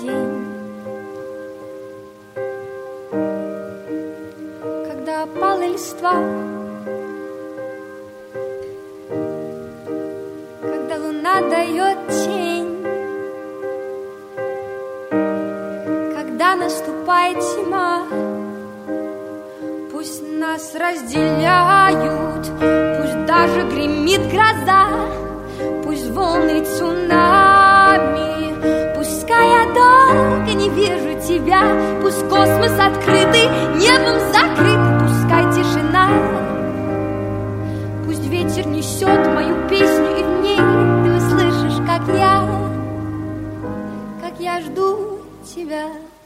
день, когда опала листва, когда луна дает тень, когда наступает зима. Пусть нас разделяют, пусть даже гремит гроза, пусть волны цунами, пускай я долго не вижу тебя, пусть космос открытый, небом закрытый, пускай тишина, пусть ветер несет мою песню, и в ней ты услышишь, как я жду тебя.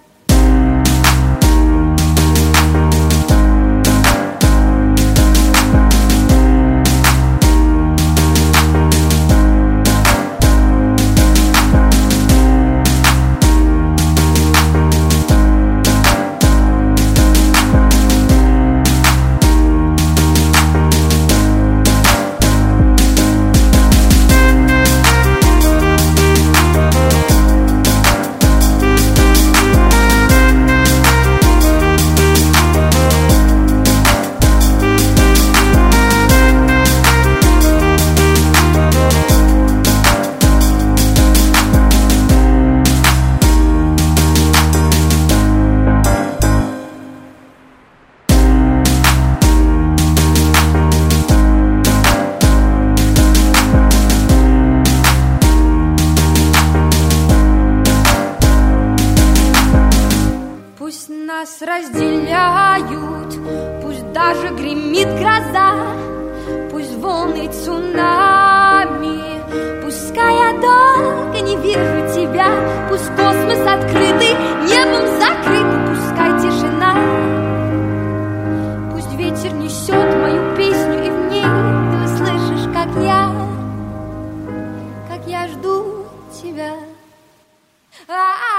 Пусть нас разделяют, пусть даже гремит гроза, пусть волны цунами, пускай я долго не вижу тебя, пусть космос открытый, небом закрытый, пускай тишина, пусть ветер несет мою песню, и в ней ты услышишь, как я жду тебя.